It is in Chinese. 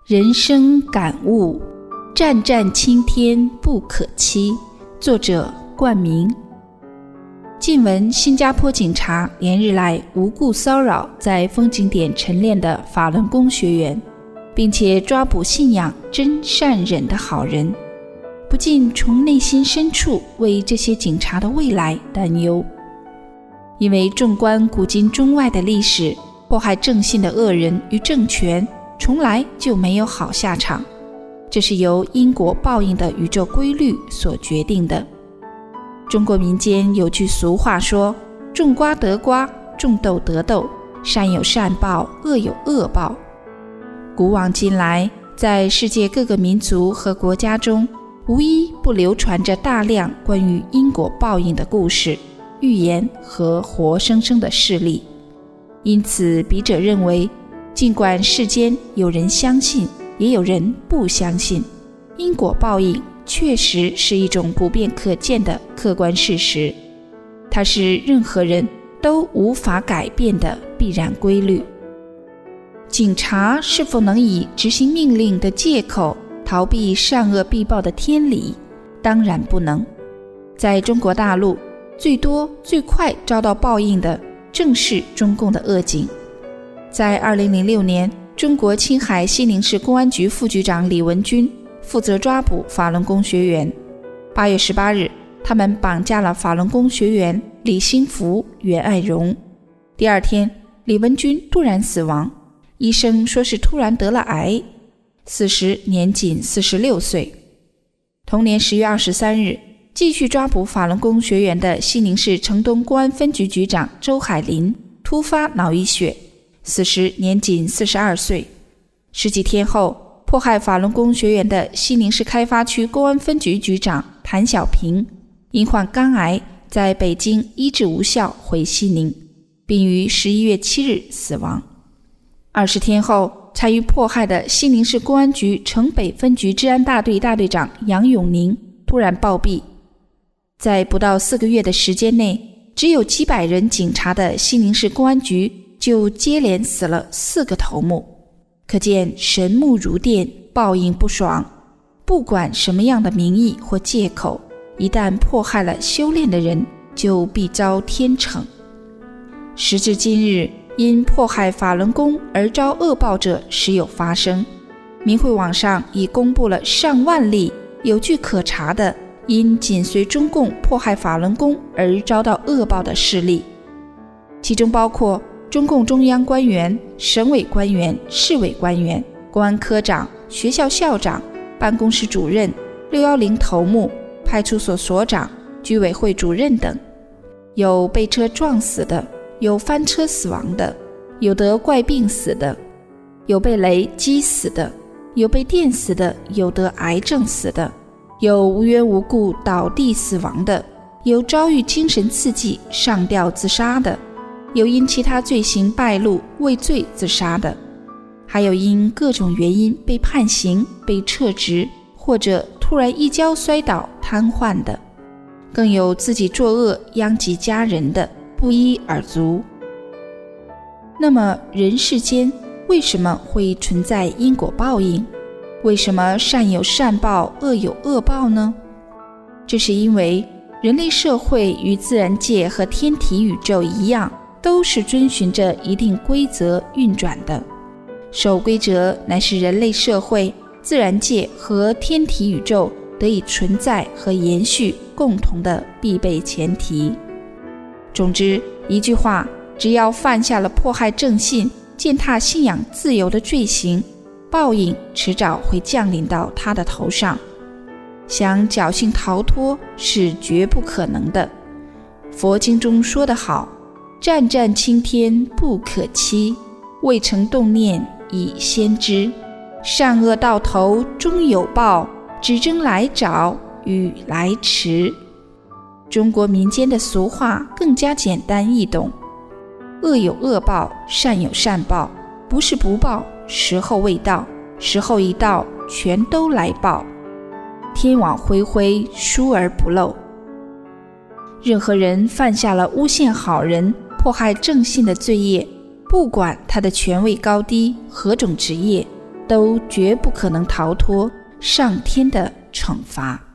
人生感悟，战战青天不可欺。作者冠名。近闻新加坡警察连日来无故骚扰在风景点晨练的法轮功学员，并且抓捕信仰真善忍的好人，不禁从内心深处为这些警察的未来担忧。因为纵观古今中外的历史，迫害正信的恶人与政权从来就没有好下场，这是由因果报应的宇宙规律所决定的。中国民间有句俗话说，种瓜得瓜，种豆得豆，善有善报，恶有恶报。古往今来，在世界各个民族和国家中，无一不流传着大量关于因果报应的故事、寓言和活生生的事例。因此笔者认为，尽管世间有人相信，也有人不相信，因果报应确实是一种普遍可见的客观事实，它是任何人都无法改变的必然规律。警察是否能以执行命令的借口逃避善恶必报的天理？当然不能。在中国大陆，最多最快遭到报应的正是中共的恶警。在2006年，中国青海西宁市公安局副局长李文军负责抓捕法轮功学员。8月18日，他们绑架了法轮功学员李兴福、袁爱荣。第二天，李文军突然死亡，医生说是突然得了癌，死时年仅46岁。同年10月23日，继续抓捕法轮功学员的西宁市城东公安分局局长周海林突发脑溢血，死时年仅42岁。十几天后，迫害法轮功学员的西宁市开发区公安分局局长谭小平因患肝癌在北京医治无效回西宁，并于11月7日死亡。20天后，参与迫害的西宁市公安局城北分局治安大队大队长杨永宁突然暴毙。在不到4个月的时间内，只有几百人警察的西宁市公安局就接连死了4个头目，可见神目如电，报应不爽。不管什么样的名义或借口，一旦迫害了修炼的人，就必遭天惩。时至今日，因迫害法轮功而遭恶报者时有发生。明慧网上已公布了上万例有据可查的因紧随中共迫害法轮功而遭到恶报的事例，其中包括中共中央官员、省委官员、市委官员、公安科长、学校校长、办公室主任、610头目、派出所所长、居委会主任等。有被车撞死的，有翻车死亡的，有得怪病死的，有被雷击死的，有被电死的，有得癌症死的，有无缘无故倒地死亡的，有遭遇精神刺激上吊自杀的，有因其他罪行败露畏罪自杀的，还有因各种原因被判刑、被撤职，或者突然一跤摔倒瘫痪的，更有自己作恶殃及家人的，不一而足。那么人世间为什么会存在因果报应？为什么善有善报，恶有恶报呢？这是因为人类社会与自然界和天体宇宙一样，都是遵循着一定规则运转的。守规则乃是人类社会、自然界和天体宇宙得以存在和延续共同的必备前提。总之，一句话，只要犯下了迫害正信、践踏信仰自由的罪行，报应迟早会降临到他的头上。想侥幸逃脱是绝不可能的。佛经中说得好，战战青天不可欺，未曾动念已先知，善恶到头终有报，只争来早与来迟。中国民间的俗话更加简单易懂，恶有恶报，善有善报，不是不报，时候未到，时候一到，全都来报。天网恢恢，疏而不漏。任何人犯下了诬陷好人、迫害正信的罪业，不管他的权位高低、何种职业， 都绝不可能逃脱上天的惩罚。